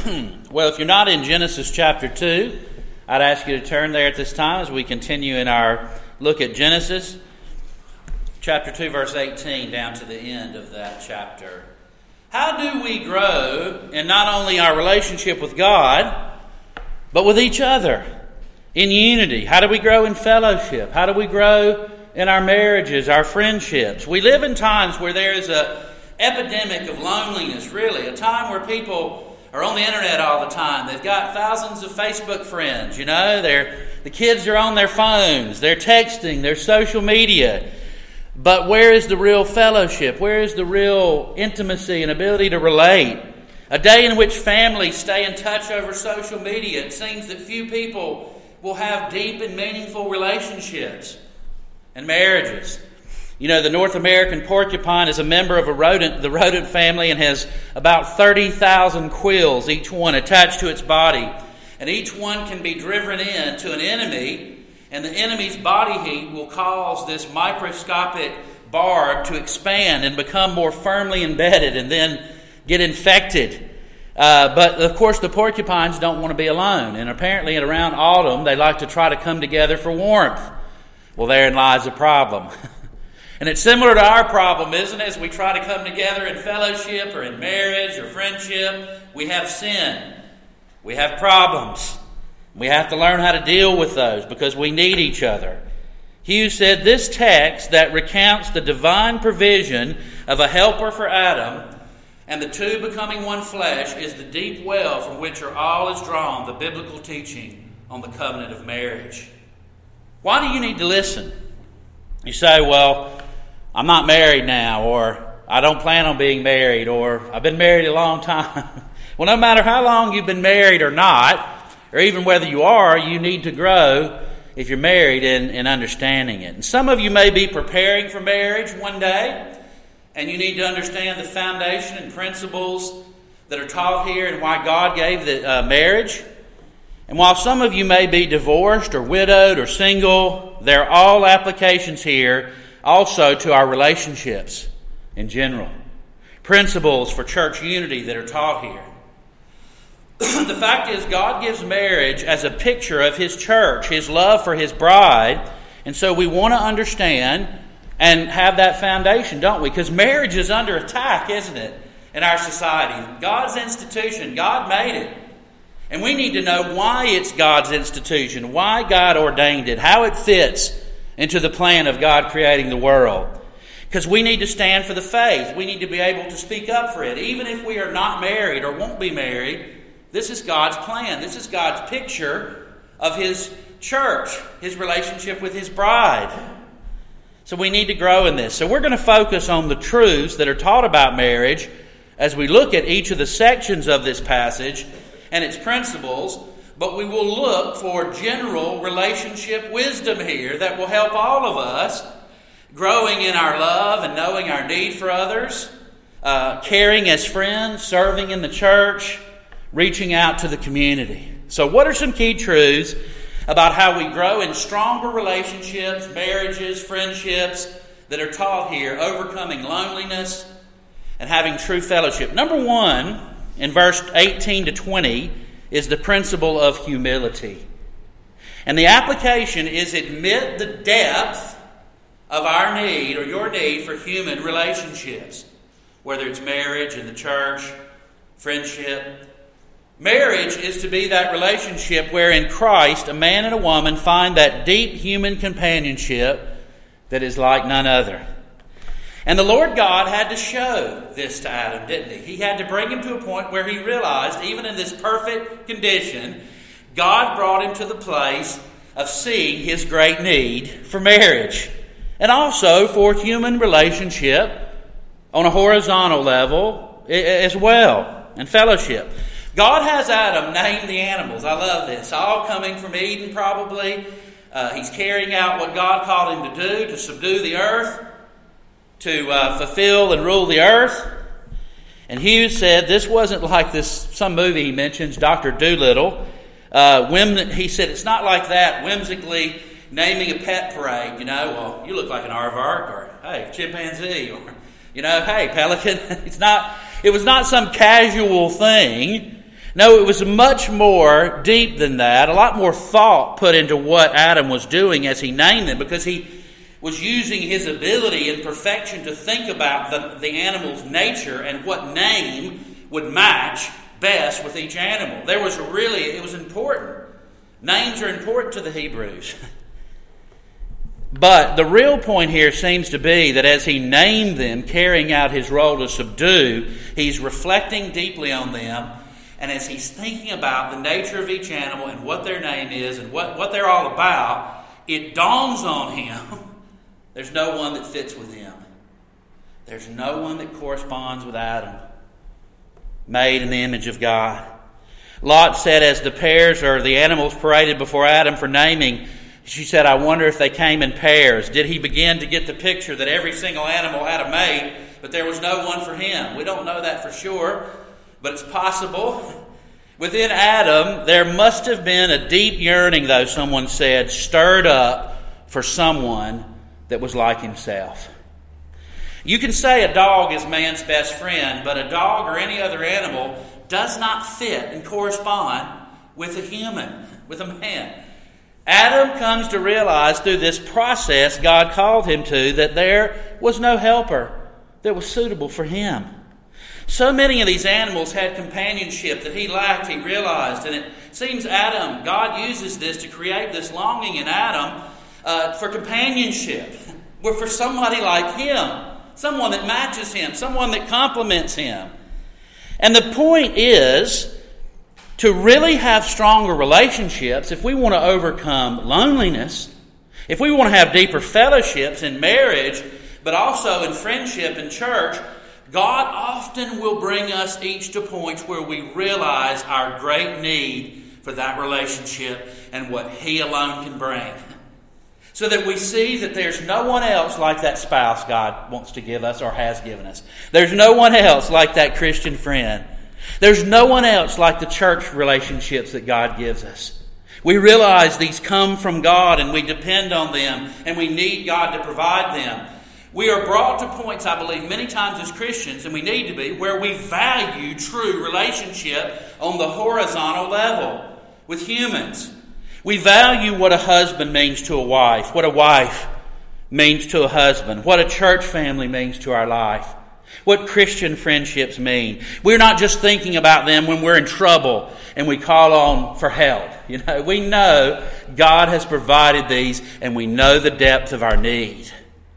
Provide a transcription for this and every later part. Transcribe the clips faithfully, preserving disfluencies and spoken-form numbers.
Well, if you're not in Genesis chapter two, I'd ask you to turn there at this time as we continue in our look at Genesis chapter two, verse eighteen, down to the end of that chapter. How do we grow in not only our relationship with God, but with each other in unity? How do we grow in fellowship? How do we grow in our marriages, our friendships? We live in times where there is an epidemic of loneliness, really, a time where people are on the internet all the time. They've got thousands of Facebook friends, you know. They're, the kids are on their phones. They're texting. They're social media. But where is the real fellowship? Where is the real intimacy and ability to relate? A day in which families stay in touch over social media. It seems that few people will have deep and meaningful relationships and marriages. You know, the North American porcupine is a member of a rodent, the rodent family, and has about thirty thousand quills, each one attached to its body. And each one can be driven in to an enemy, and the enemy's body heat will cause this microscopic barb to expand and become more firmly embedded and then get infected. Uh, but, of course, the porcupines don't want to be alone. And apparently, at around autumn, they like to try to come together for warmth. Well, therein lies the problem. And it's similar to our problem, isn't it? As we try to come together in fellowship or in marriage or friendship, we have sin. We have problems. We have to learn how to deal with those because we need each other. Hughes said this text that recounts the divine provision of a helper for Adam and the two becoming one flesh is the deep well from which are all is drawn the biblical teaching on the covenant of marriage. Why do you need to listen? You say, well, I'm not married now, or I don't plan on being married, or I've been married a long time. Well, no matter how long you've been married or not, or even whether you are, you need to grow if you're married in, in understanding it. And some of you may be preparing for marriage one day, and you need to understand the foundation and principles that are taught here and why God gave the uh, marriage. And while some of you may be divorced or widowed or single, there are all applications here also to our relationships in general. Principles for church unity that are taught here. The fact is, God gives marriage as a picture of His church, His love for His bride. And so we want to understand and have that foundation, don't we? Because marriage is under attack, isn't it, in our society? God's institution, God made it. And we need to know why it's God's institution, why God ordained it, how it fits into the plan of God creating the world. Because we need to stand for the faith. We need to be able to speak up for it. Even if we are not married or won't be married, this is God's plan. This is God's picture of His church, His relationship with His bride. So we need to grow in this. So we're going to focus on the truths that are taught about marriage as we look at each of the sections of this passage and its principles, but we will look for general relationship wisdom here that will help all of us growing in our love and knowing our need for others, uh, caring as friends, serving in the church, reaching out to the community. So what are some key truths about how we grow in stronger relationships, marriages, friendships that are taught here, overcoming loneliness and having true fellowship? Number one, in verse eighteen to twenty, is the principle of humility. And the application is admit the depth of our need or your need for human relationships, whether it's marriage in the church, friendship. Marriage is to be that relationship where in Christ a man and a woman find that deep human companionship that is like none other. And the Lord God had to show this to Adam, didn't He? He had to bring him to a point where he realized, even in this perfect condition, God brought him to the place of seeing his great need for marriage. And also for human relationship on a horizontal level as well, and fellowship. God has Adam name the animals. I love this. All coming from Eden probably. Uh, he's carrying out what God called him to do, to subdue the earth, to uh, fulfill and rule the earth. And Hughes said this wasn't like this, some movie he mentions, Doctor Dolittle. Uh, whim, he said it's not like that, whimsically naming a pet parade. You know, well, you look like an aardvark, or hey, chimpanzee, or you know, hey, pelican. It's not. It was not some casual thing. No, it was much more deep than that, a lot more thought put into what Adam was doing as he named them, because he was using his ability and perfection to think about the, the animal's nature and what name would match best with each animal. There was really, it was important. Names are important to the Hebrews. But the real point here seems to be that as he named them, carrying out his role to subdue, he's reflecting deeply on them. And as he's thinking about the nature of each animal and what their name is and what, what they're all about, it dawns on him, there's no one that fits with him. There's no one that corresponds with Adam, made in the image of God. Lot said, as the pairs or the animals paraded before Adam for naming, she said, I wonder if they came in pairs. Did he begin to get the picture that every single animal had a mate, but there was no one for him? We don't know that for sure, but it's possible. Within Adam, there must have been a deep yearning, though, someone said, stirred up for someone that was like himself. You can say a dog is man's best friend, but a dog or any other animal does not fit and correspond with a human, with a man. Adam comes to realize through this process God called him to that there was no helper that was suitable for him. So many of these animals had companionship that he lacked, he realized. And it seems Adam, God uses this to create this longing in Adam uh, for companionship, for somebody like him. Someone that matches him, someone that complements him. And the point is, to really have stronger relationships, if we want to overcome loneliness, if we want to have deeper fellowships in marriage, but also in friendship in church, God often will bring us each to points where we realize our great need for that relationship and what He alone can bring. So that we see that there's no one else like that spouse God wants to give us or has given us. There's no one else like that Christian friend. There's no one else like the church relationships that God gives us. We realize these come from God and we depend on them and we need God to provide them. We are brought to points, I believe, many times as Christians, and we need to be, where we value true relationship on the horizontal level with humans. We value what a husband means to a wife, what a wife means to a husband, what a church family means to our life, what Christian friendships mean. We're not just thinking about them when we're in trouble and we call on for help. You know, we know God has provided these and we know the depth of our need.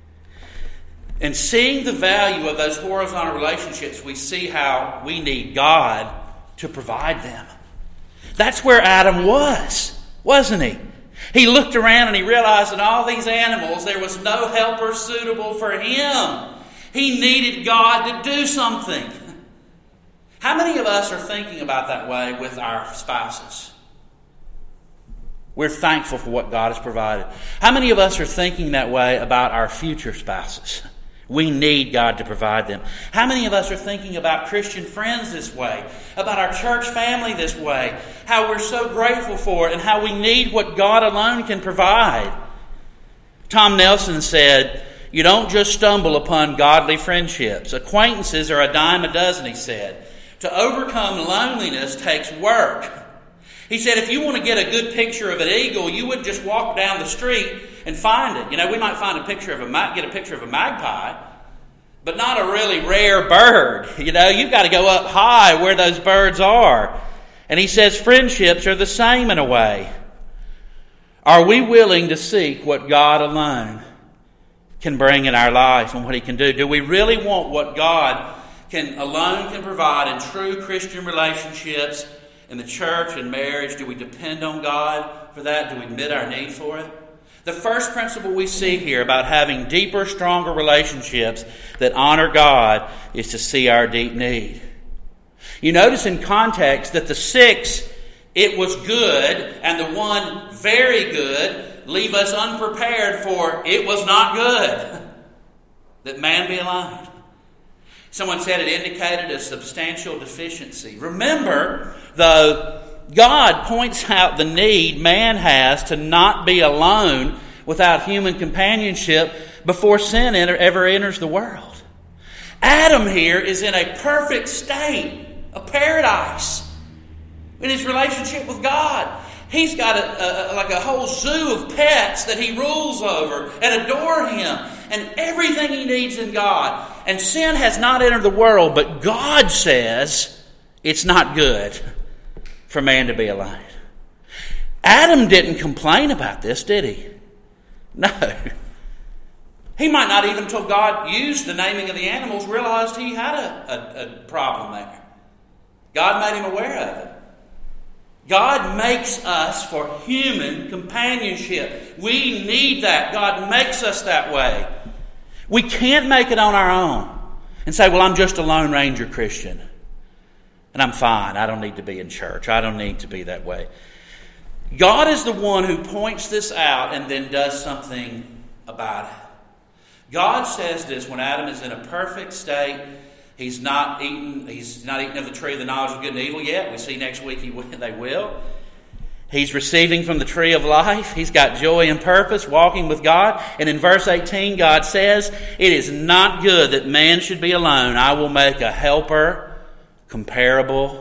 And seeing the value of those horizontal relationships, we see how we need God to provide them. That's where Adam was, wasn't he? He looked around and he realized in all these animals there was no helper suitable for him. He needed God to do something. How many of us are thinking about that way with our spouses? We're thankful for what God has provided. How many of us are thinking that way about our future spouses? We need God to provide them. How many of us are thinking about Christian friends this way? About our church family this way? How we're so grateful for it and how we need what God alone can provide? Tom Nelson said, you don't just stumble upon godly friendships. Acquaintances are a dime a dozen, he said. To overcome loneliness takes work. He said if you want to get a good picture of an eagle, you wouldn't just walk down the street and find it. You know, we might find a picture of a get a picture of a magpie, but not a really rare bird. You know, you've got to go up high where those birds are. And he says friendships are the same in a way. Are we willing to seek what God alone can bring in our life and what He can do? Do we really want what God can alone can provide in true Christian relationships in the church and marriage? Do we depend on God for that? Do we admit our need for it? The first principle we see here about having deeper, stronger relationships that honor God is to see our deep need. You notice in context that the six, it was good, and the one, very good, leave us unprepared for it was not good that man be alone. Someone said it indicated a substantial deficiency. Remember, though, God points out the need man has to not be alone without human companionship before sin enter, ever enters the world. Adam here is in a perfect state, a paradise. in his relationship with God. He's got a, a, like a whole zoo of pets that he rules over and adore him, and everything he needs in God. And sin has not entered the world, but God says it's not good for man to be alone. Adam didn't complain about this, did he? No. He might not even, until God used the naming of the animals, realized he had a, a, a problem there. God made him aware of it. God makes us for human companionship. We need that. God makes us that way. We can't make it on our own and say, well, I'm just a Lone Ranger Christian and I'm fine. I don't need to be in church. I don't need to be that way. God is the one who points this out and then does something about it. God says this when Adam is in a perfect state. He's not eaten. He's not eaten of the tree of the knowledge of good and evil yet. We see next week he will, they will. He's receiving from the tree of life. He's got joy and purpose, walking with God. And in verse eighteen, God says, "It is not good that man should be alone. I will make a helper comparable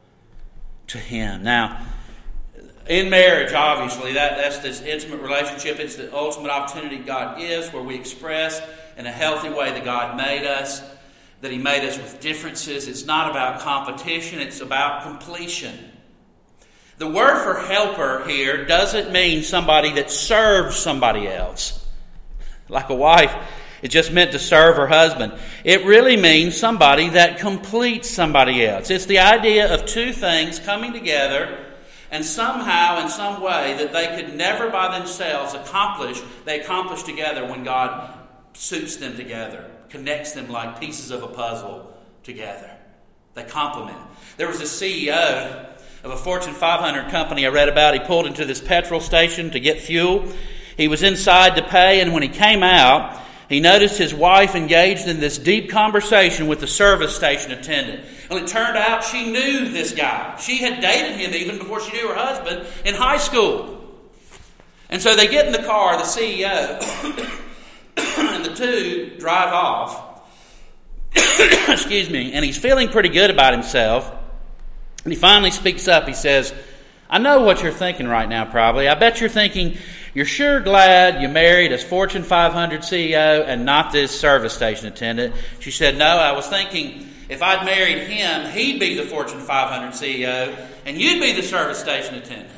to him." Now, in marriage, obviously, that, that's this intimate relationship. It's the ultimate opportunity God gives where we express in a healthy way that God made us, that he made us with differences. It's not about competition. It's about completion. The word for helper here doesn't mean somebody that serves somebody else. Like a wife, it just meant to serve her husband. It really means somebody that completes somebody else. It's the idea of two things coming together and somehow, in some way, that they could never by themselves accomplish, they accomplish together when God suits them together, connects them like pieces of a puzzle together. They complement. There was a C E O of a Fortune five hundred company I read about. He pulled into this petrol station to get fuel. He was inside to pay, and when he came out, he noticed his wife engaged in this deep conversation with the service station attendant. Well, it turned out she knew this guy. She had dated him even before she knew her husband in high school. And so they get in the car, the C E O, and the two drive off. Excuse me. And he's feeling pretty good about himself. And he finally speaks up. He says, "I know what you're thinking right now, probably. I bet you're thinking, you're sure glad you married a Fortune five hundred C E O and not this service station attendant." She said, "No, I was thinking if I'd married him, he'd be the Fortune five hundred C E O and you'd be the service station attendant."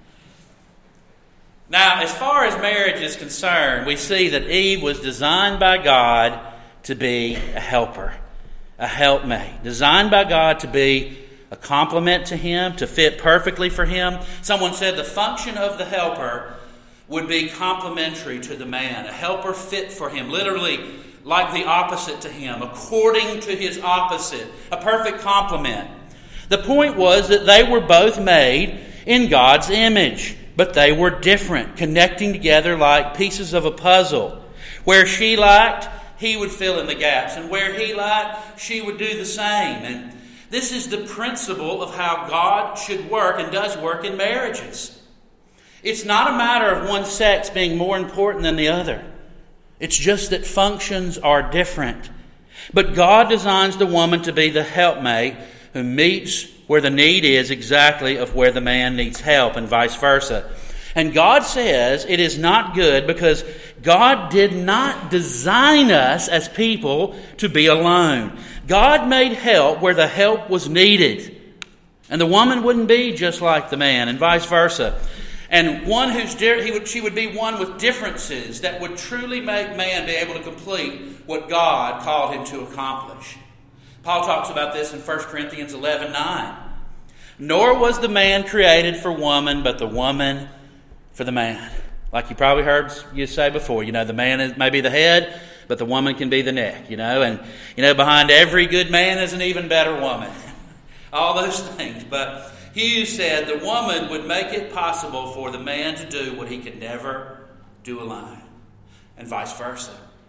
Now, as far as marriage is concerned, we see that Eve was designed by God to be a helper, a helpmate. Designed by God to be a complement to him, to fit perfectly for him. Someone said the function of the helper would be complementary to the man. A helper fit for him, literally like the opposite to him, according to his opposite, a perfect complement. The point was that they were both made in God's image, but they were different, connecting together like pieces of a puzzle. Where she lacked, he would fill in the gaps, and where he lacked, she would do the same. And this is the principle of how God should work and does work in marriages. It's not a matter of one sex being more important than the other. It's just that functions are different. But God designs the woman to be the helpmate who meets where the need is exactly of where the man needs help, and vice versa. And God says it is not good because God did not design us as people to be alone. God made help where the help was needed. And the woman wouldn't be just like the man, and vice versa. And one who's he would, she would be one with differences that would truly make man be able to complete what God called him to accomplish. Paul talks about this in First Corinthians eleven nine. "Nor was the man created for woman, but the woman for the man." Like you probably heard you say before, you know, the man is, may be the head, but the woman can be the neck, you know. And, you know, behind every good man is an even better woman. All those things. But Hughes said the woman would make it possible for the man to do what he could never do alone, and vice versa.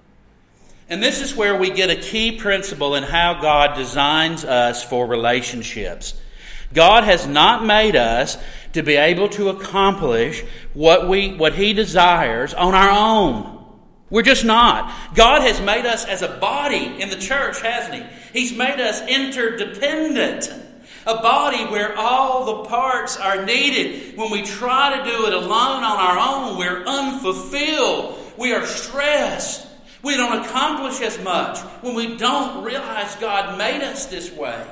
And this is where we get a key principle in how God designs us for relationships. God has not made us to be able to accomplish what we what He desires on our own. We're just not. God has made us as a body in the church, hasn't He? He's made us interdependent. A body where all the all the parts are needed. When we try to do it alone on our own, we're unfulfilled. We are stressed. We don't accomplish as much when we don't realize God made us this way.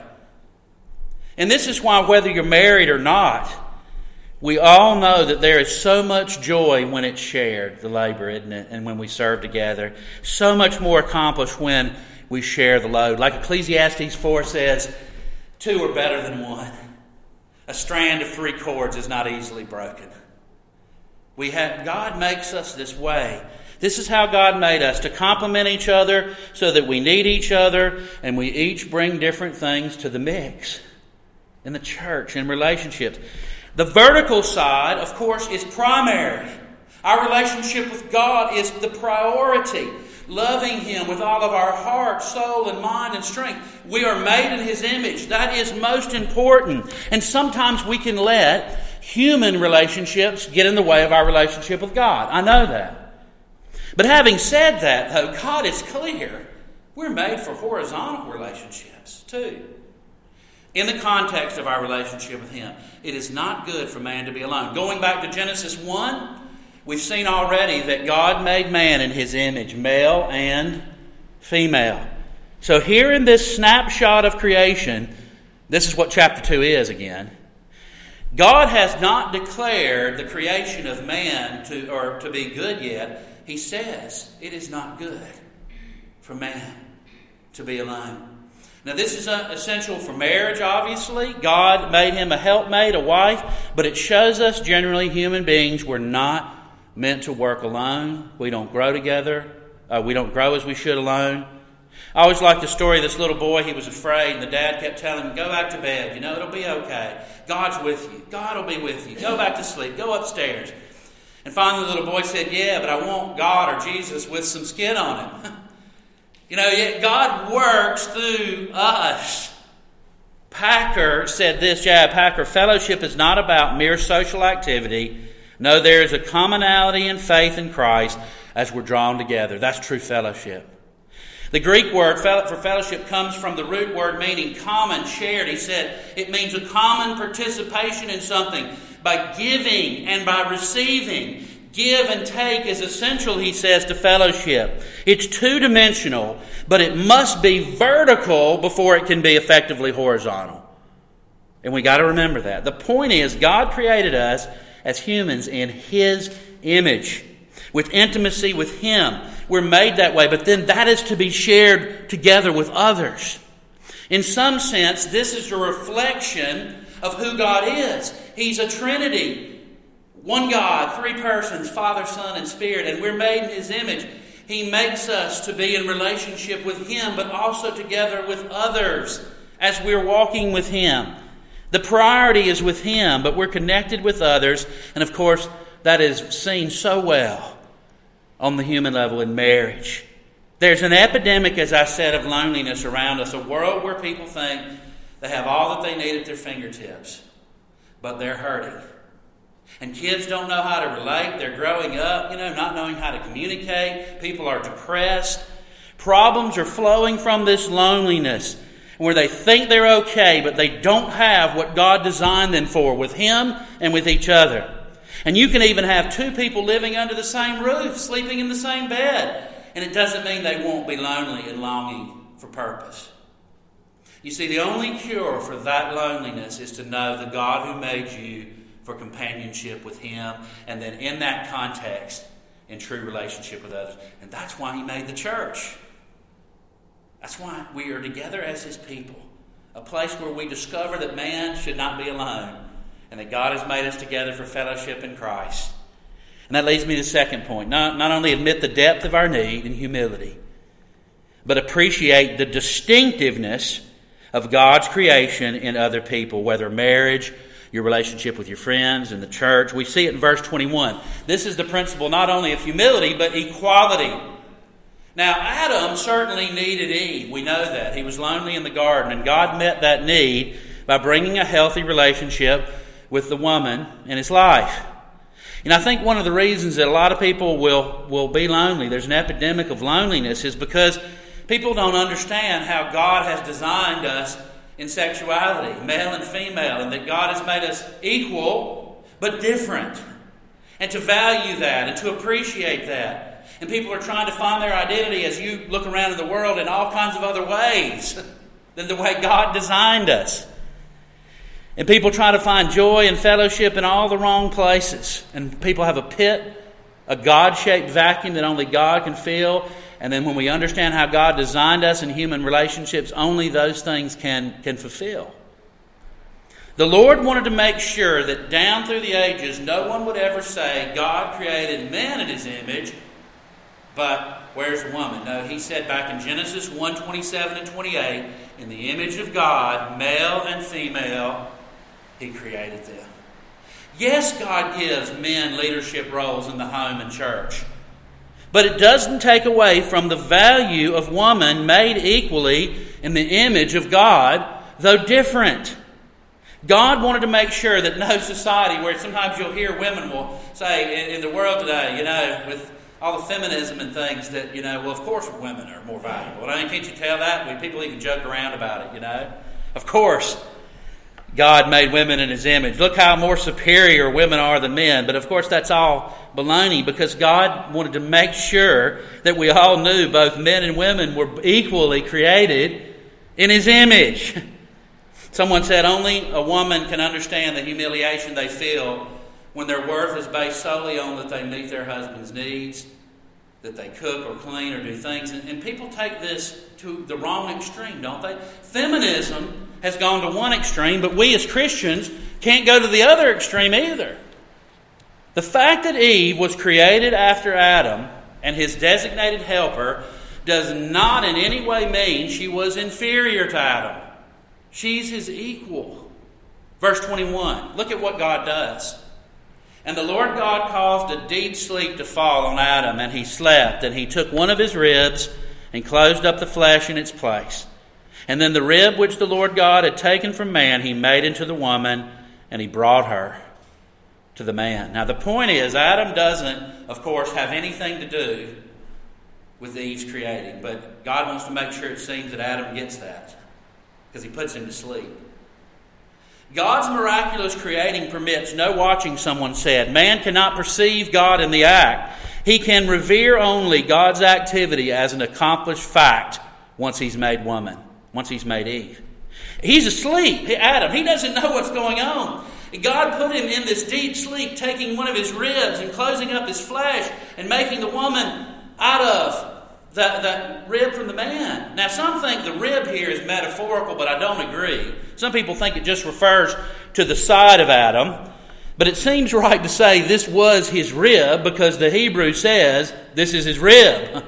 And this is why, whether you're married or not, we all know that there is so much joy when it's shared, the labor, isn't it? And when we serve together. So much more accomplished when we share the load. Like Ecclesiastes four says, two are better than one. A strand of three cords is not easily broken. We have, God makes us this way. This is how God made us, to complement each other so that we need each other and we each bring different things to the mix in the church, in relationships. The vertical side, of course, is primary. Our relationship with God is the priority. Loving Him with all of our heart, soul, and mind and strength. We are made in His image. That is most important. And sometimes we can let human relationships get in the way of our relationship with God. I know that. But having said that, though, God is clear. We're made for horizontal relationships, too. In the context of our relationship with Him, it is not good for man to be alone. Going back to Genesis one, we've seen already that God made man in His image, male and female. So here in this snapshot of creation, this is what chapter two is again. God has not declared the creation of man to, or to be good yet. He says it is not good for man to be alone. Now, this is essential for marriage, obviously. God made him a helpmate, a wife, but it shows us generally human beings were not meant to work alone. We don't grow together. Uh, we don't grow as we should alone. I always like the story of this little boy. He was afraid, and the dad kept telling him, go back to bed. You know, it'll be okay. God's with you. God will be with you. Go back to sleep. Go upstairs. And finally the little boy said, yeah, but I want God or Jesus with some skin on him. You know, yet God works through us. Packer said this, J I Packer, fellowship is not about mere social activity. No, there is a commonality in faith in Christ as we're drawn together. That's true fellowship. The Greek word for fellowship comes from the root word meaning common, shared. He said it means a common participation in something by giving and by receiving. Give and take is essential, he says, to fellowship. It's two-dimensional, but it must be vertical before it can be effectively horizontal. And we got to remember that. The point is, God created us as humans in His image, with intimacy with Him. We're made that way, but then that is to be shared together with others. In some sense, this is a reflection of who God is. He's a Trinity. One God, three persons, Father, Son, and Spirit, and we're made in His image. He makes us to be in relationship with Him, but also together with others as we're walking with Him. The priority is with Him, but we're connected with others, and of course, that is seen so well on the human level in marriage. There's an epidemic, as I said, of loneliness around us, a world where people think they have all that they need at their fingertips, but they're hurting. And kids don't know how to relate. They're growing up, you know, not knowing how to communicate. People are depressed. Problems are flowing from this loneliness where they think they're okay, but they don't have what God designed them for with Him and with each other. And you can even have two people living under the same roof, sleeping in the same bed. And it doesn't mean they won't be lonely and longing for purpose. You see, the only cure for that loneliness is to know the God who made you for companionship with Him, and then in that context, in true relationship with others. And that's why He made the church. That's why we are together as His people. A place where we discover that man should not be alone, and that God has made us together for fellowship in Christ. And that leads me to the second point. Not, not only admit the depth of our need and humility, but appreciate the distinctiveness of God's creation in other people, whether marriage, your relationship with your friends in the church. We see it in verse twenty-one. This is the principle not only of humility, but equality. Now, Adam certainly needed Eve. We know that. He was lonely in the garden, and God met that need by bringing a healthy relationship with the woman in his life. And I think one of the reasons that a lot of people will, will be lonely, there's an epidemic of loneliness, is because people don't understand how God has designed us in sexuality, male and female, and that God has made us equal but different. And to value that and to appreciate that. And people are trying to find their identity as you look around in the world in all kinds of other ways than the way God designed us. And people try to find joy and fellowship in all the wrong places. And people have a pit, a God-shaped vacuum that only God can fill. And then when we understand how God designed us in human relationships, only those things can, can fulfill. The Lord wanted to make sure that down through the ages, no one would ever say, God created man in His image, but where's the woman? No, He said back in Genesis one, twenty-seven and twenty-eight, in the image of God, male and female, He created them. Yes, God gives men leadership roles in the home and church. But it doesn't take away from the value of woman made equally in the image of God, though different. God wanted to make sure that no society where sometimes you'll hear women will say in, in the world today, you know, with all the feminism and things that, you know, well, of course women are more valuable. I mean, can't you tell that? We, people even joke around about it, you know. Of course, God made women in His image. Look how more superior women are than men. But of course, that's all baloney because God wanted to make sure that we all knew both men and women were equally created in His image. Someone said only a woman can understand the humiliation they feel when their worth is based solely on that they meet their husband's needs, that they cook or clean or do things. And, and people take this to the wrong extreme, don't they? Feminism has gone to one extreme, but we as Christians can't go to the other extreme either. The fact that Eve was created after Adam and his designated helper does not in any way mean she was inferior to Adam. She's his equal. Verse twenty-one, look at what God does. And the Lord God caused a deep sleep to fall on Adam, and he slept, and he took one of his ribs and closed up the flesh in its place. And then the rib which the Lord God had taken from man, he made into the woman, and he brought her to the man. Now the point is, Adam doesn't, of course, have anything to do with Eve's creating, but God wants to make sure it seems that Adam gets that, because he puts him to sleep. God's miraculous creating permits no watching, someone said. Man cannot perceive God in the act. He can revere only God's activity as an accomplished fact once He's made woman, once He's made Eve. He's asleep, Adam. He doesn't know what's going on. God put him in this deep sleep, taking one of his ribs and closing up his flesh and making the woman out of That, that rib from the man. Now, some think the rib here is metaphorical, but I don't agree. Some people think it just refers to the side of Adam. But it seems right to say this was his rib because the Hebrew says this is his rib.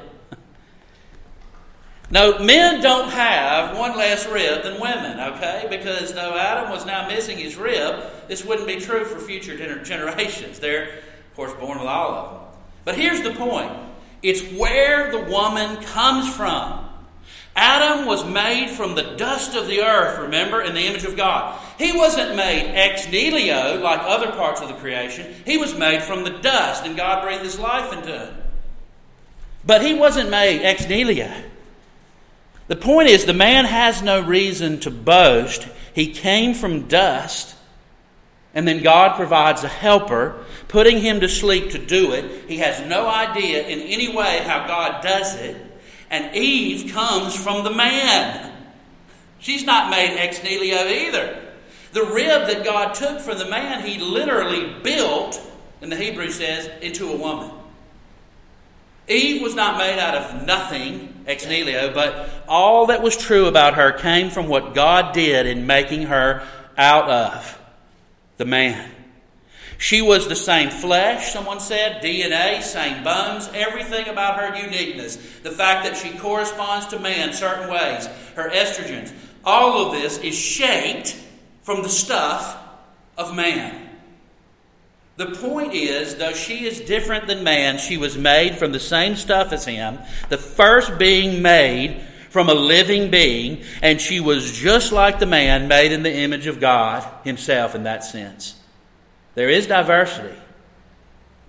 No, men don't have one less rib than women, okay? Because though Adam was now missing his rib, this wouldn't be true for future gener- generations. They're, of course, born with all of them. But here's the point. It's where the woman comes from. Adam was made from the dust of the earth, remember, in the image of God. He wasn't made ex nihilo like other parts of the creation. He was made from the dust, and God breathed His life into him. But he wasn't made ex nihilo. The point is, the man has no reason to boast. He came from dust, and then God provides a helper, putting him to sleep to do it. He has no idea in any way how God does it. And Eve comes from the man. She's not made ex nihilo either. The rib that God took from the man, He literally built, and the Hebrew says, into a woman. Eve was not made out of nothing, ex nihilo, but all that was true about her came from what God did in making her out of the man. She was the same flesh, someone said, D N A, same bones, everything about her uniqueness. The fact that she corresponds to man certain ways, her estrogens, all of this is shaped from the stuff of man. The point is, though she is different than man, she was made from the same stuff as him, the first being made from a living being, and she was just like the man, made in the image of God Himself in that sense. There is diversity,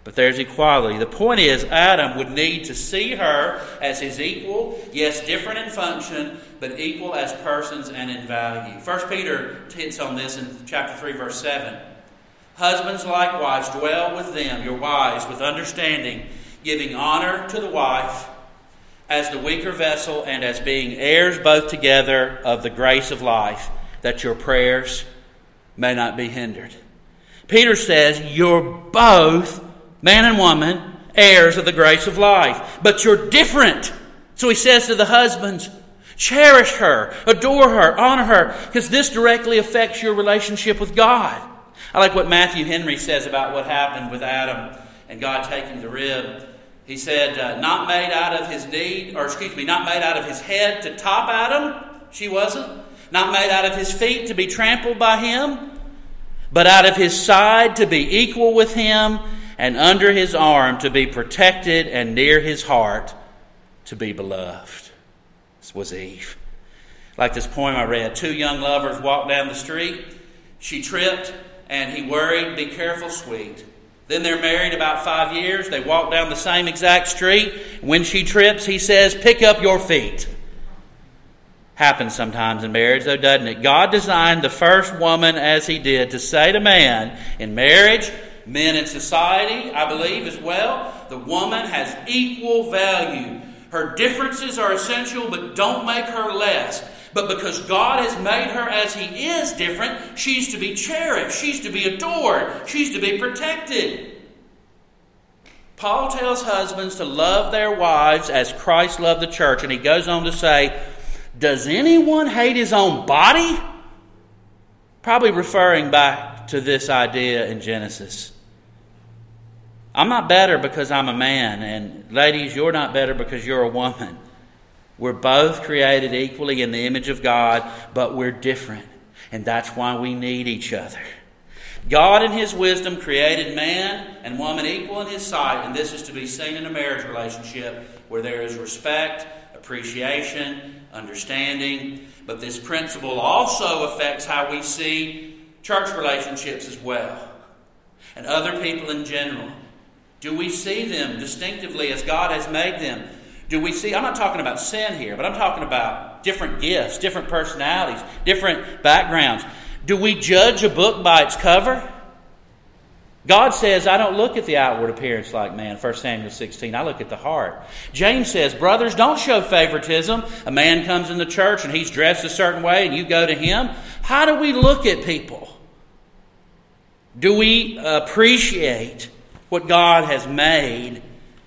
but there's equality. The point is, Adam would need to see her as his equal, yes, different in function, but equal as persons and in value. First Peter hits on this in chapter three, verse seven. Husbands likewise dwell with them, your wives, with understanding, giving honor to the wife as the weaker vessel and as being heirs both together of the grace of life, that your prayers may not be hindered. Peter says you're both, man and woman, heirs of the grace of life, but you're different. So he says to the husbands, cherish her, adore her, honor her, because this directly affects your relationship with God. I like what Matthew Henry says about what happened with Adam and God taking the rib. He said, uh, not made out of his need, or excuse me, not made out of his head to top Adam, she wasn't. Not made out of his feet to be trampled by him, but out of his side to be equal with him, and under his arm to be protected, and near his heart to be beloved. This was Eve. Like this poem I read, two young lovers walked down the street. She tripped, and he worried, be careful, sweet. Then they're married about five years. They walk down the same exact street. When she trips, he says, pick up your feet. Happens sometimes in marriage, though, doesn't it? God designed the first woman as he did to say to man in marriage, men in society, I believe as well, the woman has equal value. Her differences are essential, but don't make her less. But because God has made her as he is different, she's to be cherished, she's to be adored, she's to be protected. Paul tells husbands to love their wives as Christ loved the church. And he goes on to say, does anyone hate his own body? Probably referring back to this idea in Genesis. I'm not better because I'm a man. And ladies, you're not better because you're a woman. We're both created equally in the image of God, but we're different. And that's why we need each other. God in his wisdom created man and woman equal in his sight, and this is to be seen in a marriage relationship where there is respect, appreciation, understanding. But this principle also affects how we see church relationships as well, and other people in general. Do we see them distinctively as God has made them? Do we see, I'm not talking about sin here, but I'm talking about different gifts, different personalities, different backgrounds. Do we judge a book by its cover? God says, I don't look at the outward appearance like man, First Samuel sixteen. I look at the heart. James says, brothers, don't show favoritism. A man comes in the church and he's dressed a certain way and you go to him. How do we look at people? Do we appreciate what God has made?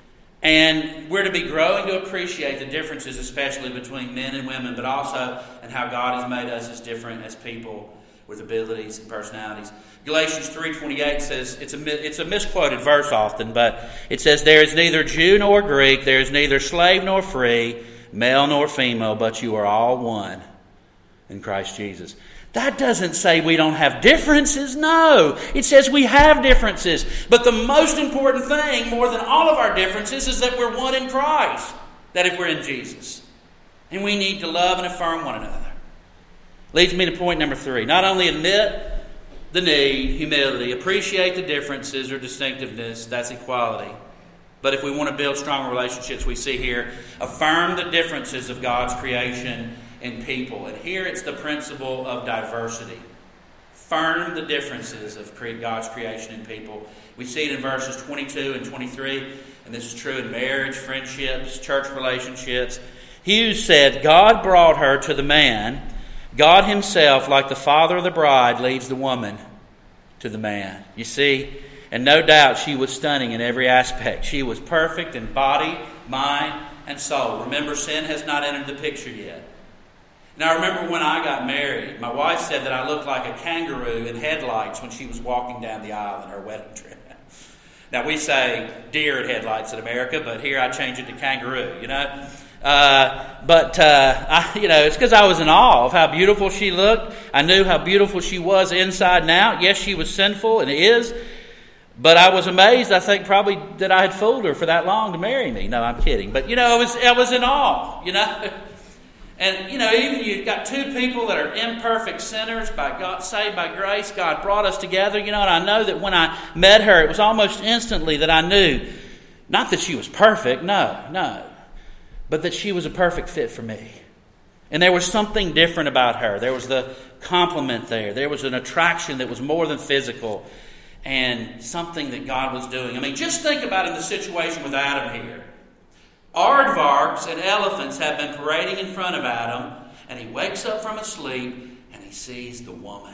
And we're to be growing to appreciate the differences, especially between men and women, but also in how God has made us as different as people with abilities and personalities. Galatians three twenty-eight says, it's a, it's a misquoted verse often, but it says, there is neither Jew nor Greek, there is neither slave nor free, male nor female, but you are all one in Christ Jesus. That doesn't say we don't have differences. No. It says we have differences. But the most important thing, more than all of our differences, is that we're one in Christ. That if we're in Jesus. And we need to love and affirm one another. Leads me to point number three. Not only admit the need, humility, appreciate the differences or distinctiveness, that's equality. But if we want to build stronger relationships, we see here, affirm the differences of God's creation in people. And here it's the principle of diversity. Affirm the differences of God's creation in people. We see it in verses twenty-two and twenty-three, and this is true in marriage, friendships, church relationships. Hughes said, God brought her to the man. God himself, like the father of the bride, leads the woman to the man. You see, and no doubt she was stunning in every aspect. She was perfect in body, mind, and soul. Remember, sin has not entered the picture yet. Now, I remember when I got married, my wife said that I looked like a kangaroo in headlights when she was walking down the aisle in her wedding dress. Now, we say deer in headlights in America, but here I change it to kangaroo, you know. Uh, but, uh, I, you know, it's because I was in awe of how beautiful she looked. I knew how beautiful she was inside and out. Yes, she was sinful, and is. But I was amazed, I think, probably that I had fooled her for that long to marry me. No, I'm kidding. But, you know, I was, I was in awe, you know. And, you know, even you've got two people that are imperfect sinners, by God, saved by grace. God brought us together. You know, and I know that when I met her, it was almost instantly that I knew, not that she was perfect, no, no, but that she was a perfect fit for me. And there was something different about her. There was the compliment there. There was an attraction that was more than physical, and something that God was doing. I mean, just think about in the situation with Adam here. Aardvarks and elephants have been parading in front of Adam, and he wakes up from his sleep and he sees the woman.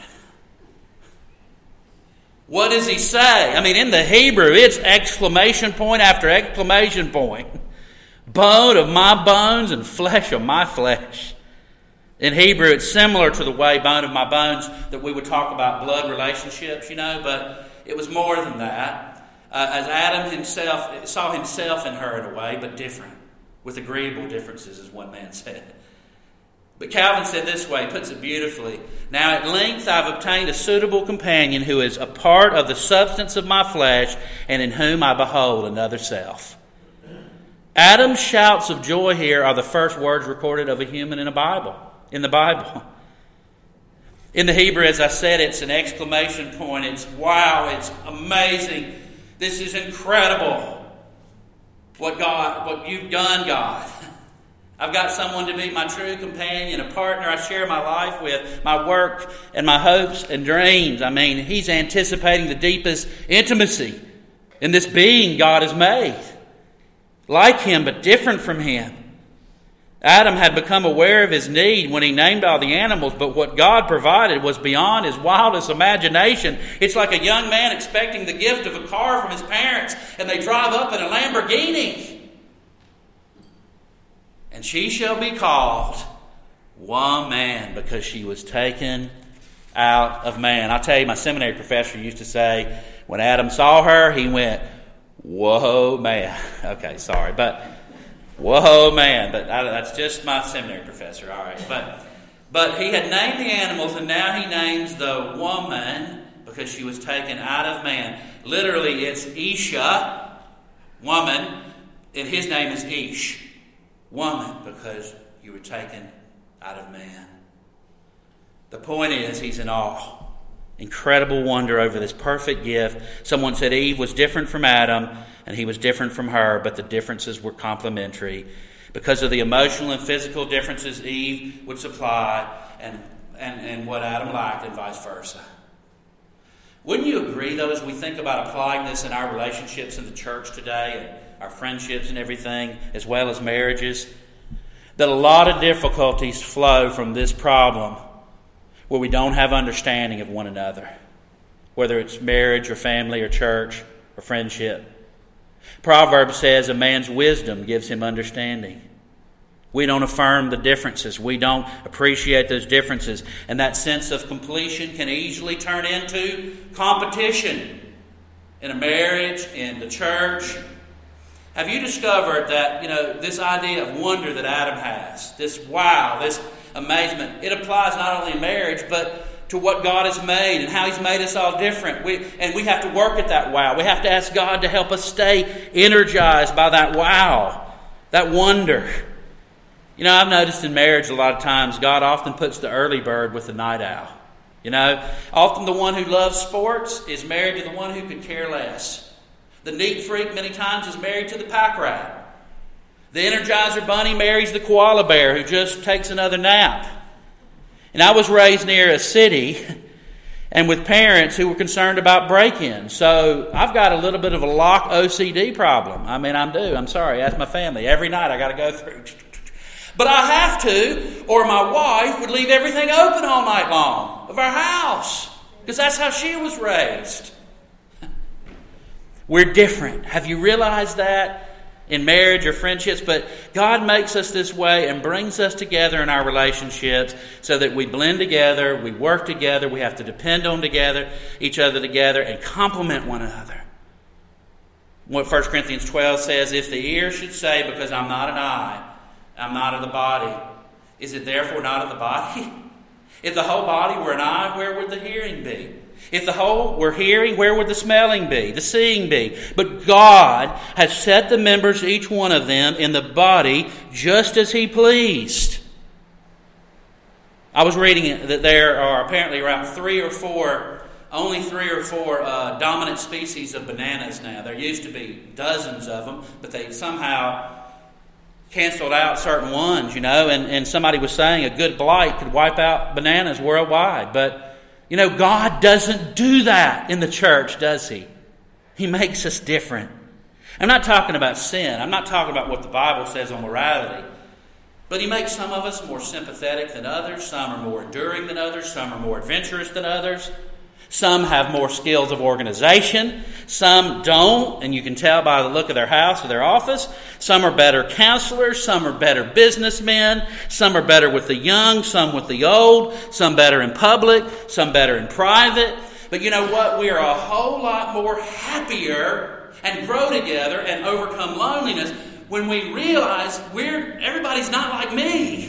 What does he say? I mean, in the Hebrew, it's exclamation point after exclamation point. Bone of my bones and flesh of my flesh. In Hebrew, it's similar to the way bone of my bones that we would talk about blood relationships, you know, but it was more than that. Uh, as Adam himself saw himself in her in a way, but different, with agreeable differences, as one man said. But Calvin said this way, puts it beautifully. Now at length I've obtained a suitable companion who is a part of the substance of my flesh, and in whom I behold another self. Adam's shouts of joy here are the first words recorded of a human in a Bible, in the Bible. In the Hebrew, as I said, it's an exclamation point. It's wow, it's amazing. This is incredible. What God, what you've done, God. I've got someone to be my true companion, a partner I share my life with, my work and my hopes and dreams. I mean, he's anticipating the deepest intimacy in this being God has made. Like him, but different from him. Adam had become aware of his need when he named all the animals, but what God provided was beyond his wildest imagination. It's like a young man expecting the gift of a car from his parents, and they drive up in a Lamborghini. And she shall be called woman, because she was taken out of man. I'll tell you, my seminary professor used to say, when Adam saw her, he went, whoa, man. Okay, sorry, but... Whoa, man, but I, that's just my seminary professor, all right. But but he had named the animals, and now he names the woman because she was taken out of man. Literally, it's Isha, woman, and his name is Ish, woman, because you were taken out of man. The point is, he's in awe. Incredible wonder over this perfect gift. Someone said Eve was different from Adam, and he was different from her, but the differences were complementary. Because of the emotional and physical differences Eve would supply, and, and, and what Adam lacked, and vice versa. Wouldn't you agree, though, as we think about applying this in our relationships in the church today, and our friendships and everything, as well as marriages, that a lot of difficulties flow from this problem, where we don't have understanding of one another, whether it's marriage or family or church or friendship. Proverbs says a man's wisdom gives him understanding. We don't affirm the differences. We don't appreciate those differences. And that sense of completion can easily turn into competition in a marriage, in the church. Have you discovered that, you know, this idea of wonder that Adam has, this wow, this amazement, it applies not only in marriage, but to what God has made and how He's made us all different. We, and we have to work at that wow. We have to ask God to help us stay energized by that wow, that wonder. You know, I've noticed in marriage a lot of times God often puts the early bird with the night owl. You know, often the one who loves sports is married to the one who could care less. The neat freak many times is married to the pack rat. The Energizer Bunny marries the koala bear who just takes another nap. And I was raised near a city and with parents who were concerned about break-ins. So I've got a little bit of a lock O C D problem. I mean, I'm due. I'm sorry. Ask my family. Every night I got to go through. But I have to, or my wife would leave everything open all night long of our house. Because that's how she was raised. We're different. Have you realized that? In marriage or friendships, but God makes us this way and brings us together in our relationships so that we blend together, we work together, we have to depend on together, each other together, and complement one another. What First Corinthians twelve says, if the ear should say, because I'm not an eye, I'm not of the body, is it therefore not of the body? If the whole body were an eye, where would the hearing be? If the whole were hearing, where would the smelling be, the seeing be? But God has set the members, each one of them, in the body just as He pleased. I was reading that there are apparently around three or four, only three or four uh, dominant species of bananas now. There used to be dozens of them, but they somehow canceled out certain ones, you know, and, and somebody was saying a good blight could wipe out bananas worldwide. But, you know, God doesn't do that in the church, does He? He makes us different. I'm not talking about sin. I'm not talking about what the Bible says on morality. But He makes some of us more sympathetic than others. Some are more enduring than others. Some are more adventurous than others. Some have more skills of organization. Some don't, and you can tell by the look of their house or their office. Some are better counselors. Some are better businessmen. Some are better with the young. Some with the old. Some better in public. Some better in private. But you know what? We are a whole lot more happier and grow together and overcome loneliness when we realize we're everybody's not like me.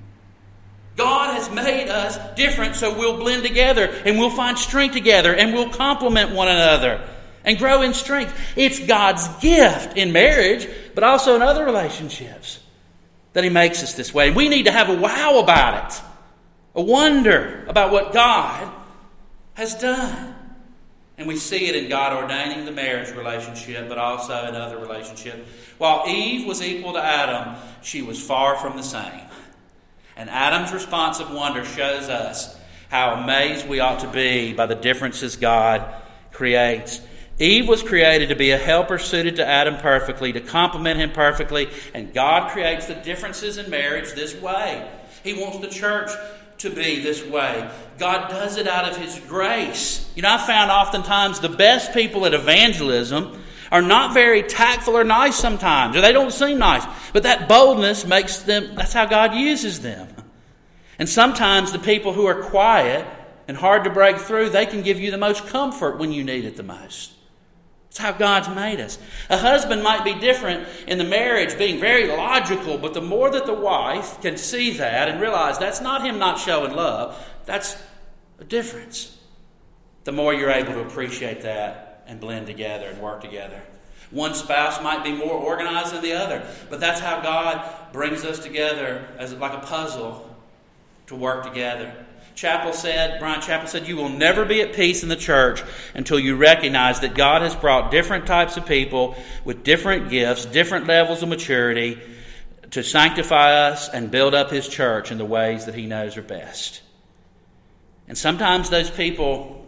God has made us different, so we'll blend together and we'll find strength together and we'll complement one another and grow in strength. It's God's gift in marriage, but also in other relationships, that He makes us this way. We need to have a wow about it, a wonder about what God has done. And we see it in God ordaining the marriage relationship, but also in other relationships. While Eve was equal to Adam, she was far from the same. And Adam's response of wonder shows us how amazed we ought to be by the differences God creates. Eve was created to be a helper suited to Adam perfectly, to complement him perfectly. And God creates the differences in marriage this way. He wants the church to be this way. God does it out of His grace. You know, I found oftentimes the best people at evangelism are not very tactful or nice sometimes, or they don't seem nice. But that boldness makes them, that's how God uses them. And sometimes the people who are quiet and hard to break through, they can give you the most comfort when you need it the most. It's how God's made us. A husband might be different in the marriage, being very logical, but the more that the wife can see that and realize that's not him not showing love, that's a difference, the more you're able to appreciate that and blend together and work together. One spouse might be more organized than the other, but that's how God brings us together as like a puzzle to work together. Chappell said, Brian Chappell said, you will never be at peace in the church until you recognize that God has brought different types of people with different gifts, different levels of maturity to sanctify us and build up His church in the ways that He knows are best. And sometimes those people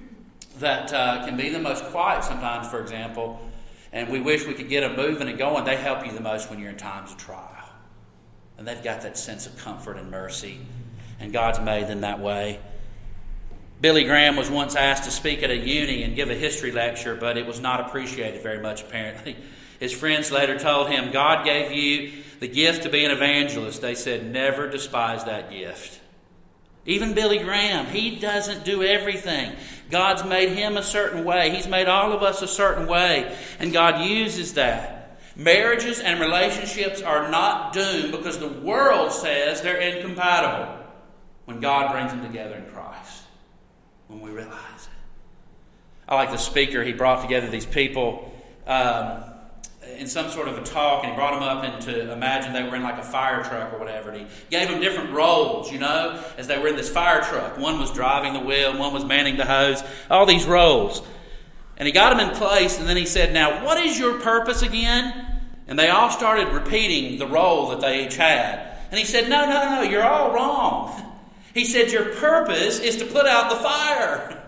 that uh, can be the most quiet sometimes, for example, and we wish we could get them moving and going, they help you the most when you're in times of trial. And they've got that sense of comfort and mercy. And God's made them that way. Billy Graham was once asked to speak at a uni and give a history lecture, but it was not appreciated very much, apparently. His friends later told him, God gave you the gift to be an evangelist. They said, never despise that gift. Even Billy Graham, he doesn't do everything. God's made him a certain way. He's made all of us a certain way. And God uses that. Marriages and relationships are not doomed because the world says they're incompatible when God brings them together in Christ, when we realize it. I like the speaker. He brought together these people um, in some sort of a talk, and he brought them up into, imagine they were in like a fire truck or whatever, and he gave them different roles, you know, as they were in this fire truck. One was driving the wheel, one was manning the hose, all these roles. And he got them in place, and then he said, now, what is your purpose again? And they all started repeating the role that they each had. And he said, no, no, no, you're all wrong. He said, your purpose is to put out the fire.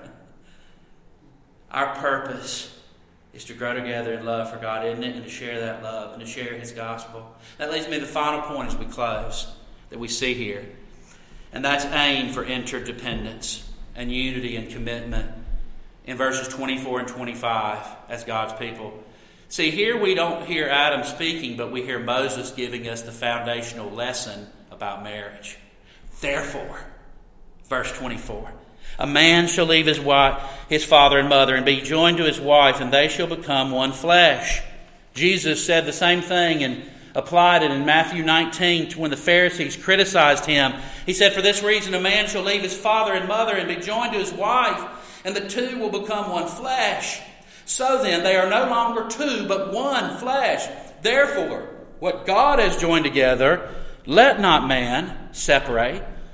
Our purpose is to grow together in love for God, isn't it? And to share that love and to share His gospel. That leads me to the final point as we close that we see here. And that's aim for interdependence and unity and commitment in verses twenty-four and twenty-five as God's people. See, here we don't hear Adam speaking, but we hear Moses giving us the foundational lesson about marriage. Therefore, verse twenty-four, a man shall leave his wife, his father and mother, and be joined to his wife, and they shall become one flesh. Jesus said the same thing and applied it in Matthew nineteen to when the Pharisees criticized him. He said, for this reason a man shall leave his father and mother and be joined to his wife, and the two will become one flesh. So then, they are no longer two, but one flesh. Therefore, what God has joined together, let not man separate.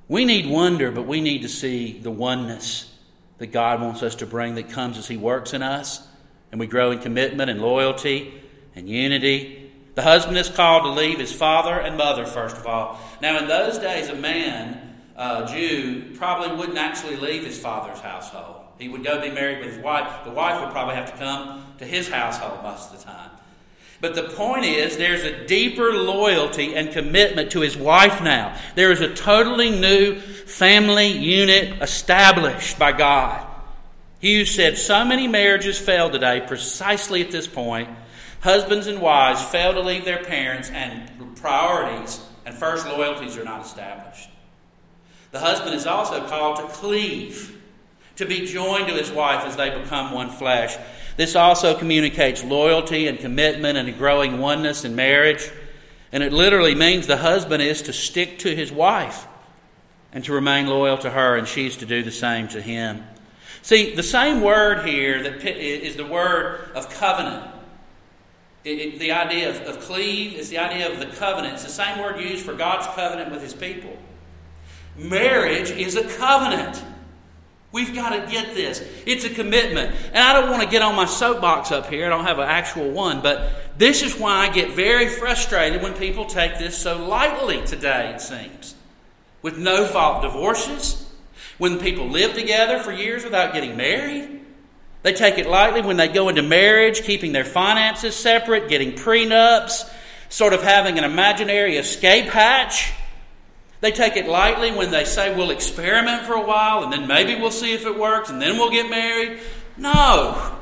We need wonder, but we need to see the oneness that God wants us to bring that comes as He works in us, and we grow in commitment and loyalty and unity. The husband is called to leave his father and mother, first of all. Now, in those days, a man, a Jew, probably wouldn't actually leave his father's household. He would go be married with his wife. The wife would probably have to come to his household most of the time. But the point is, there's a deeper loyalty and commitment to his wife now. There is a totally new family unit established by God. Hughes said, so many marriages fail today precisely at this point. Husbands and wives fail to leave their parents, and priorities and first loyalties are not established. The husband is also called to cleave, to be joined to his wife as they become one flesh. This also communicates loyalty and commitment and a growing oneness in marriage. And it literally means the husband is to stick to his wife and to remain loyal to her, and she's to do the same to him. See, the same word here that is the word of covenant. It, it, the idea of, of cleave is the idea of the covenant. It's the same word used for God's covenant with His people. Marriage is a covenant. We've got to get this. It's a commitment. And I don't want to get on my soapbox up here. I don't have an actual one. But this is why I get very frustrated when people take this so lightly today, it seems. With no-fault divorces. When people live together for years without getting married. They take it lightly when they go into marriage, keeping their finances separate, getting prenups, sort of having an imaginary escape hatch. They take it lightly when they say we'll experiment for a while and then maybe we'll see if it works and then we'll get married. No.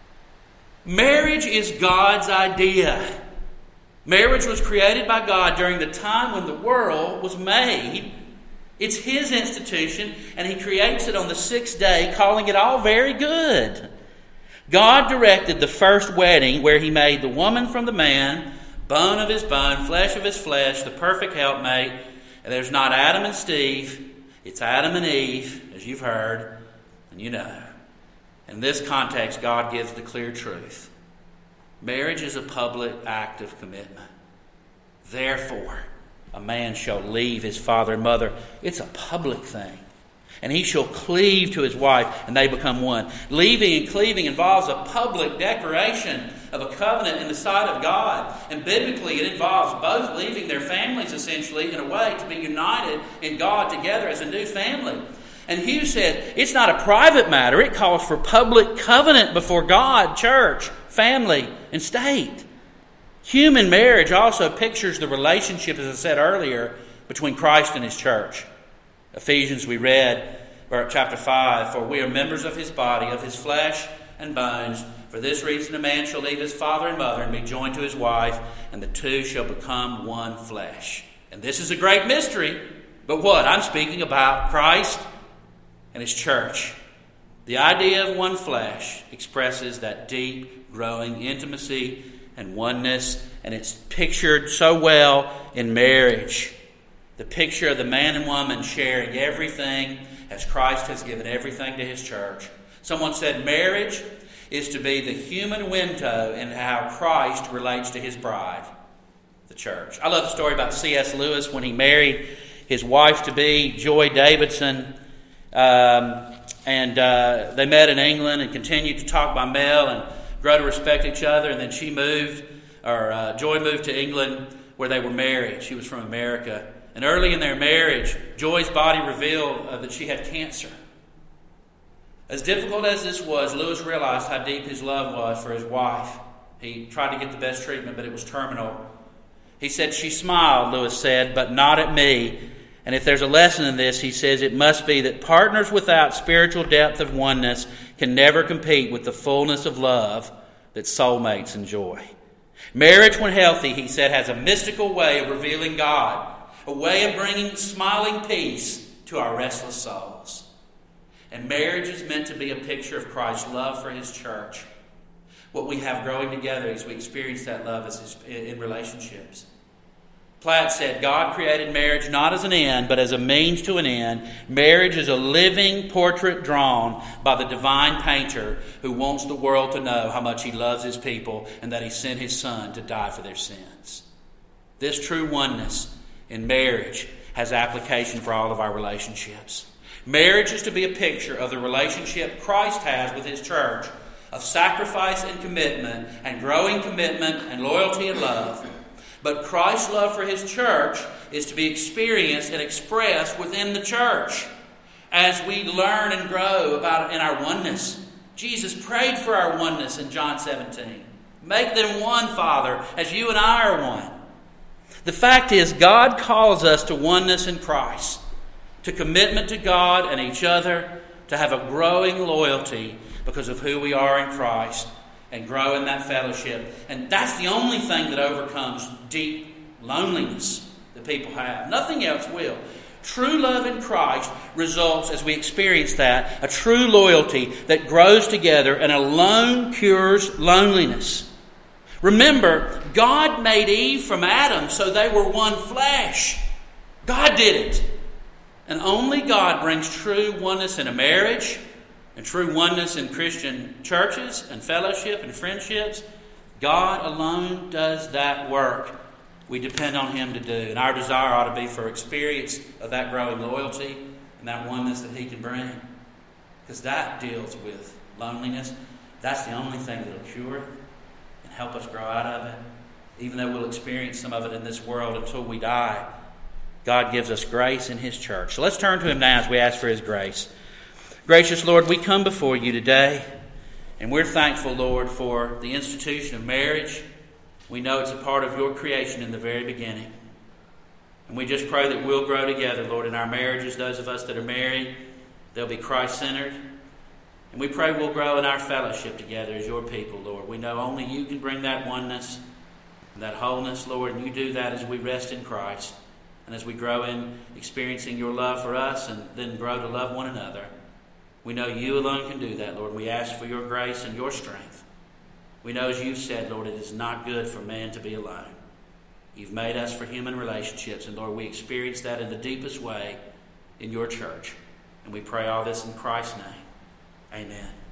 Marriage is God's idea. Marriage was created by God during the time when the world was made. It's His institution, and He creates it on the sixth day, calling it all very good. God directed the first wedding where He made the woman from the man, bone of his bone, flesh of his flesh, the perfect helpmate. And there's not Adam and Steve, it's Adam and Eve, as you've heard, and you know. In this context, God gives the clear truth. Marriage is a public act of commitment. Therefore, a man shall leave his father and mother. It's a public thing. And he shall cleave to his wife, and they become one. Leaving and cleaving involves a public declaration of a covenant in the sight of God. And biblically, it involves both leaving their families, essentially, in a way, to be united in God together as a new family. And Hughes said, it's not a private matter. It calls for public covenant before God, church, family, and state. Human marriage also pictures the relationship, as I said earlier, between Christ and His church. Ephesians, we read, chapter five, for we are members of His body, of His flesh and bones. For this reason a man shall leave his father and mother and be joined to his wife, and the two shall become one flesh. And this is a great mystery, but what? I'm speaking about Christ and His church. The idea of one flesh expresses that deep, growing intimacy and oneness, and it's pictured so well in marriage. The picture of the man and woman sharing everything as Christ has given everything to His church. Someone said marriage is to be the human window in how Christ relates to His bride, the church. I love the story about C S Lewis when he married his wife-to-be, Joy Davidson. Um, and uh, they met in England and continued to talk by mail and grow to respect each other. And then she moved, or uh, Joy moved to England where they were married. She was from America. And early in their marriage, Joy's body revealed uh, that she had cancer. As difficult as this was, Lewis realized how deep his love was for his wife. He tried to get the best treatment, but it was terminal. He said, she smiled, Lewis said, but not at me. And if there's a lesson in this, he says, it must be that partners without spiritual depth of oneness can never compete with the fullness of love that soulmates enjoy. Marriage, when healthy, he said, has a mystical way of revealing God, a way of bringing smiling peace to our restless souls. And marriage is meant to be a picture of Christ's love for His church. What we have growing together as we experience that love is in relationships. Platt said, God created marriage not as an end, but as a means to an end. Marriage is a living portrait drawn by the divine painter who wants the world to know how much He loves His people and that He sent His Son to die for their sins. This true oneness in marriage has application for all of our relationships. Marriage is to be a picture of the relationship Christ has with His church, of sacrifice and commitment, and growing commitment and loyalty and love. But Christ's love for His church is to be experienced and expressed within the church as we learn and grow about in our oneness. Jesus prayed for our oneness in John seventeen. Make them one, Father, as you and I are one. The fact is, God calls us to oneness in Christ, to commitment to God and each other, to have a growing loyalty because of who we are in Christ, and grow in that fellowship. And that's the only thing that overcomes deep loneliness that people have. Nothing else will. True love in Christ results, as we experience that, a true loyalty that grows together, and alone cures loneliness. Remember, God made Eve from Adam, so they were one flesh. God did it. And only God brings true oneness in a marriage, and true oneness in Christian churches and fellowship and friendships. God alone does that work. We depend on Him to do. And our desire ought to be for experience of that growing loyalty and that oneness that He can bring. Because that deals with loneliness. That's the only thing that will cure it and help us grow out of it. Even though we'll experience some of it in this world until we die, God gives us grace in His church. So let's turn to Him now as we ask for His grace. Gracious Lord, we come before You today, and we're thankful, Lord, for the institution of marriage. We know it's a part of Your creation in the very beginning. And we just pray that we'll grow together, Lord, in our marriages. Those of us that are married, they'll be Christ-centered. And we pray we'll grow in our fellowship together as Your people, Lord. We know only You can bring that oneness and that wholeness, Lord, and You do that as we rest in Christ and as we grow in experiencing Your love for us and then grow to love one another. We know You alone can do that, Lord. We ask for Your grace and Your strength. We know, as You've said, Lord, it is not good for man to be alone. You've made us for human relationships, and Lord, we experience that in the deepest way in Your church. And we pray all this in Christ's name. Amen.